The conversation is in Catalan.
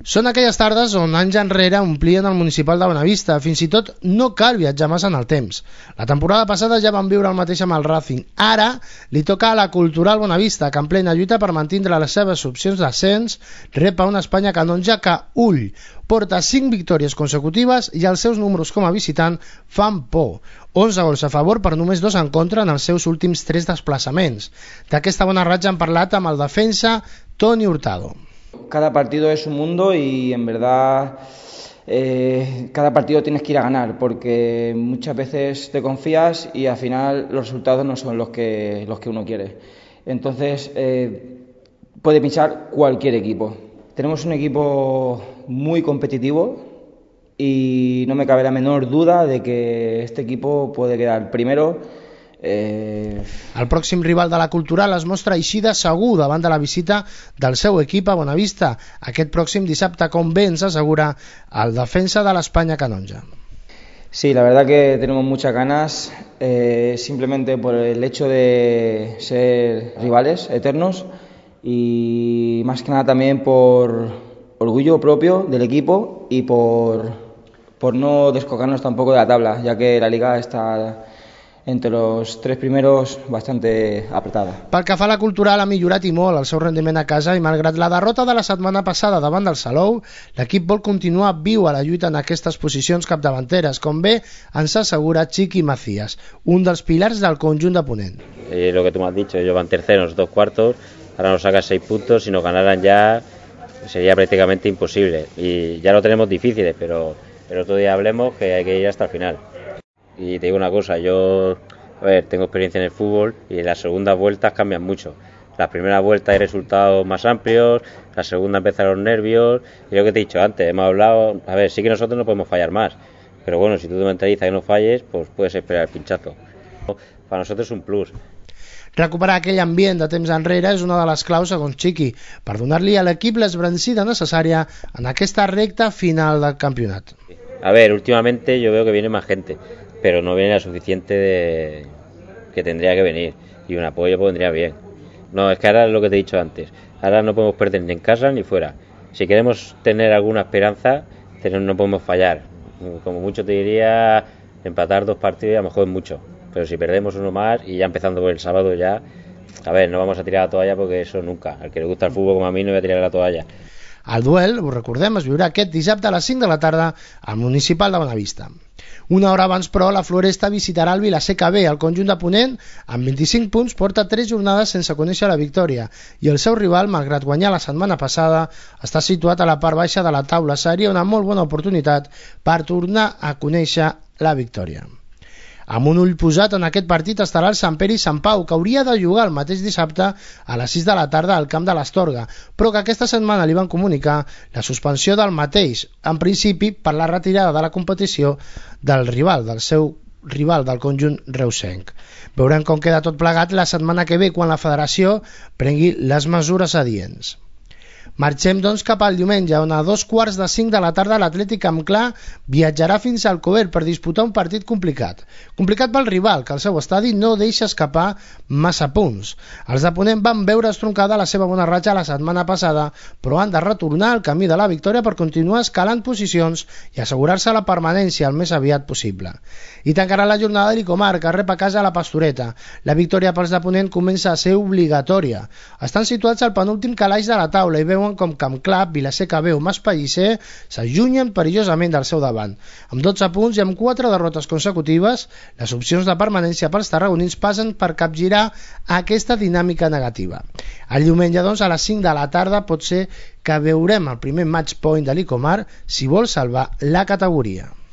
Són aquelles tardes on anys enrere omplien el municipal de Bonavista, fins i tot no cal viatjar massa en el temps. La temporada passada ja van viure el mateix amb el Racing. Ara li toca a la Cultural Bonavista, que en plena lluita per mantindre les seves opcions d'ascens, rep a una Espanya canonja que, ull, porta 5 victòries consecutives i els seus números com a visitant fan por. 11 gols a favor per només 2 en contra en els seus últims 3 desplaçaments. D'aquesta bona ratxa han parlat amb el defensa Toni Hurtado. Cada partido es un mundo y en verdad cada partido tienes que ir a ganar porque muchas veces te confías y al final los resultados no son los que uno quiere. Entonces puede pinchar cualquier equipo. Tenemos un equipo muy competitivo y no me cabe la menor duda de que este equipo puede quedar primero. El pròxim rival de la Cultural es mostra així de segur davant de la visita del seu equip a Bonavista aquest pròxim dissabte, com bé ens assegura el defensa de l'Espanya canonja. Sí, la verdad que tenemos muchas ganas, simplemente por el hecho de ser rivales eternos y más que nada también por orgullo propio del equipo y por no descolgarnos tampoco de la tabla, ya que la liga está entre los 3 primeros bastante apretada. Pel que fa a la Cultural, ha millorat i molt el seu rendiment a casa i malgrat la derrota de la setmana passada davant del Salou, l'equip vol continuar viu a la lluita en aquestes posicions capdavanteres, com bé ens assegura Chiqui Macías, un dels pilars del conjunt de Ponent. Lo que tú me has dicho, ellos van terceros, 2 cuartos, ahora nos sacan 6 puntos, si nos ganaran ya sería prácticamente imposible y ya lo tenemos difíciles, pero otro día hablemos que hay que ir hasta el final. Y te digo una cosa, yo tengo experiencia en el fútbol y las segundas vueltas cambian mucho. Las primeras vueltas hay resultados más amplios, la segunda empiezan los nervios, y lo que te he dicho antes, hemos hablado, a ver, sí que nosotros no podemos fallar más, pero bueno, si tú te mentalizas que no falles, pues puedes esperar el pinchazo. Para nosotros es un plus. Recuperar aquell ambient de temps enrere és una de les claus, segons Chiqui, per donar-li a l'equip l'esbrancida necessària en aquesta recta final del campionat. A ver, últimamente yo veo que viene más gente, pero no viene la suficiente que tendría que venir, y un apoyo vendría bien. No, es que ahora es lo que te he dicho antes, ahora no podemos perder ni en casa ni fuera. Si queremos tener alguna esperanza, no podemos fallar. Como mucho te diría, empatar 2 partidos y a lo mejor es mucho, pero si perdemos uno más y ya empezando por el sábado ya, a ver, no vamos a tirar la toalla porque eso nunca. Al que le gusta el fútbol como a mí no voy a tirar la toalla. El duel, ho recordem, es viurà aquest dissabte a les 5 de la tarda al municipal de Bonavista. Una hora abans, però, la Floresta visitarà el Vilaseca B. El conjunt de Ponent, amb 25 punts, porta 3 jornades sense conèixer la victòria i el seu rival, malgrat guanyar la setmana passada, està situat a la part baixa de la taula. Seria una molt bona oportunitat per tornar a conèixer la victòria. Amb un ull posat en aquest partit estarà el Sant Pere i Sant Pau, que hauria de jugar el mateix dissabte a les 6 de la tarda al camp de l'Astorga, però que aquesta setmana li van comunicar la suspensió del mateix, en principi per la retirada de la competició del seu rival del conjunt reusenc. Veurem com queda tot plegat la setmana que ve, quan la federació prengui les mesures adients. Marxem, doncs, cap al diumenge, on a 2:45 de la tarda l'Atlètic amb Clar viatjarà fins al Alcover per disputar un partit complicat. Complicat pel rival, que al seu estadi no deixa escapar massa punts. Els de Ponent van veure estroncada la seva bona ratxa la setmana passada, però han de retornar al camí de la victòria per continuar escalant posicions i assegurar-se la permanència el més aviat possible. I tancarà la jornada de l'Icomar, que rep a casa la Pastoreta. La victòria pels de Ponent comença a ser obligatòria. Estan situats al penúltim calaix de la taula i veuen com Camp Clar, Vilaseca B o Mas Pellicer s'allunyen perillosament del seu davant. Amb 12 punts i amb 4 derrotes consecutives, les opcions de permanència pels tarragonins passen per capgirar aquesta dinàmica negativa. El diumenge, doncs, a les 5 de la tarda pot ser que veurem el primer match point de l'Icomar si vol salvar la categoria.